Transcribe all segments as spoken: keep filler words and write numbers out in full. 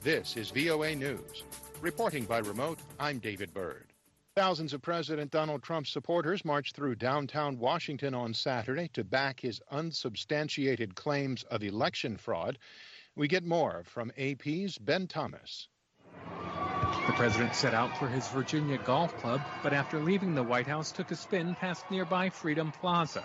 This is V O A News. Reporting by remote, I'm David Byrd. Thousands of President Donald Trump's supporters marched through downtown Washington on Saturday to back his unsubstantiated claims of election fraud. We get more from A P's Ben Thomas. The president set out for his Virginia golf club, but after leaving the White House, took a spin past nearby Freedom Plaza,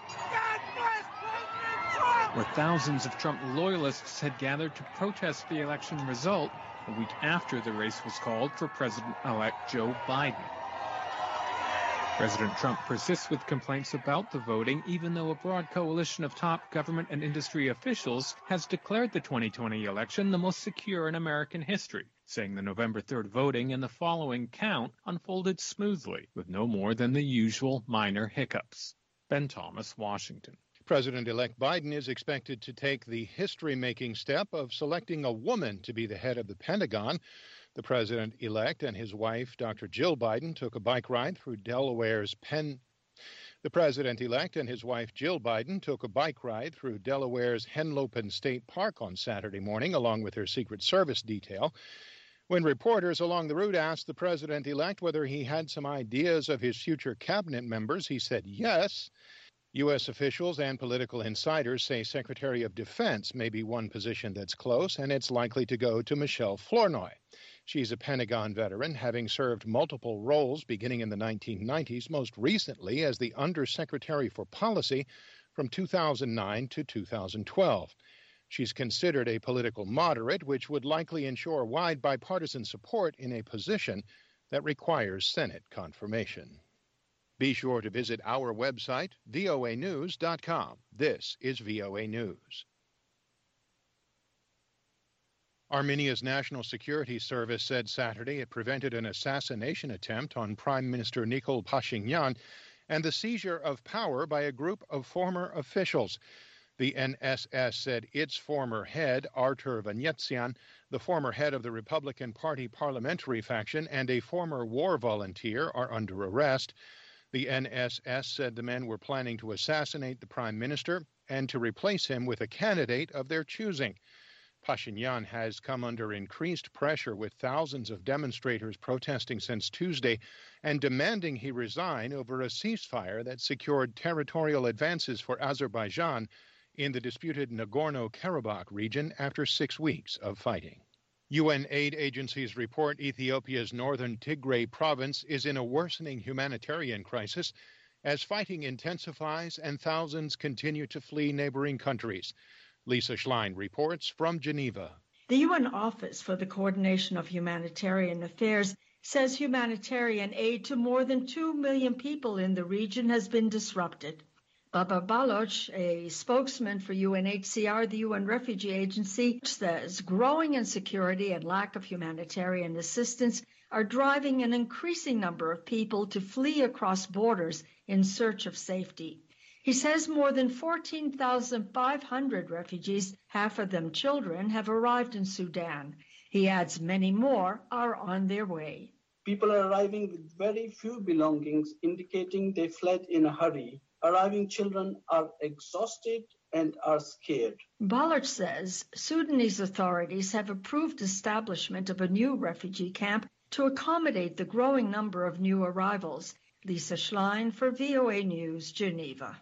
where thousands of Trump loyalists had gathered to protest the election result a week after the race was called for President-elect Joe Biden. President Trump persists with complaints about the voting, even though a broad coalition of top government and industry officials has declared the twenty twenty election the most secure in American history, saying the November third voting and the following count unfolded smoothly, with no more than the usual minor hiccups. Ben Thomas, Washington. President-elect Biden is expected to take the history-making step of selecting a woman to be the head of the Pentagon. The president-elect and his wife, Doctor Jill Biden, took a bike ride through Delaware's Penn. The president-elect and his wife, Jill Biden, took a bike ride through Delaware's Henlopen State Park on Saturday morning, along with her Secret Service detail. When reporters along the route asked the president-elect whether he had some ideas of his future cabinet members, he said yes. U S officials and political insiders say Secretary of Defense may be one position that's close, and it's likely to go to Michelle Flournoy. She's a Pentagon veteran, having served multiple roles beginning in the nineteen nineties, most recently as the Undersecretary for Policy from two thousand nine to two thousand twelve. She's considered a political moderate, which would likely ensure wide bipartisan support in a position that requires Senate confirmation. Be sure to visit our website, V O A news dot com. This is V O A News. Armenia's National Security Service said Saturday it prevented an assassination attempt on Prime Minister Nikol Pashinyan and the seizure of power by a group of former officials. The N S S said its former head, Artur Vanetsyan, the former head of the Republican Party parliamentary faction, and a former war volunteer are under arrest. The N S S said the men were planning to assassinate the prime minister and to replace him with a candidate of their choosing. Pashinyan has come under increased pressure, with thousands of demonstrators protesting since Tuesday and demanding he resign over a ceasefire that secured territorial advances for Azerbaijan in the disputed Nagorno-Karabakh region after six weeks of fighting. U N aid agencies report Ethiopia's northern Tigray province is in a worsening humanitarian crisis as fighting intensifies and thousands continue to flee neighboring countries. Lisa Schlein reports from Geneva. The U N Office for the Coordination of Humanitarian Affairs says humanitarian aid to more than two million people in the region has been disrupted. Baba Baloch, a spokesman for U N H C R, the U N Refugee Agency, says growing insecurity and lack of humanitarian assistance are driving an increasing number of people to flee across borders in search of safety. He says more than fourteen thousand five hundred refugees, half of them children, have arrived in Sudan. He adds many more are on their way. People are arriving with very few belongings, indicating they fled in a hurry. Arriving children are exhausted and are scared. Ballard says Sudanese authorities have approved establishment of a new refugee camp to accommodate the growing number of new arrivals. Lisa Schlein for V O A News, Geneva.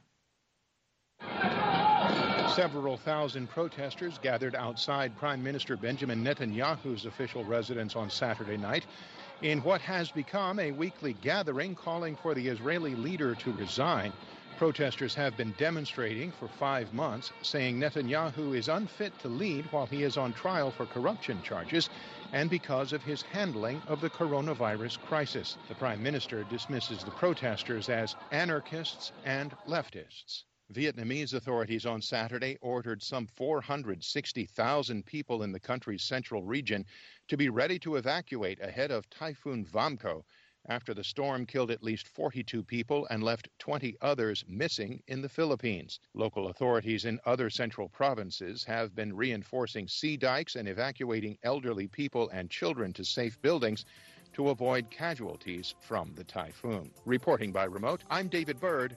Several thousand protesters gathered outside Prime Minister Benjamin Netanyahu's official residence on Saturday night in what has become a weekly gathering calling for the Israeli leader to resign. Protesters have been demonstrating for five months, saying Netanyahu is unfit to lead while he is on trial for corruption charges and because of his handling of the coronavirus crisis. The prime minister dismisses the protesters as anarchists and leftists. Vietnamese authorities on Saturday ordered some four hundred sixty thousand people in the country's central region to be ready to evacuate ahead of Typhoon Vamco, after the storm killed at least forty-two people and left twenty others missing in the Philippines. Local authorities in other central provinces have been reinforcing sea dikes and evacuating elderly people and children to safe buildings to avoid casualties from the typhoon. Reporting by remote, I'm David Byrd,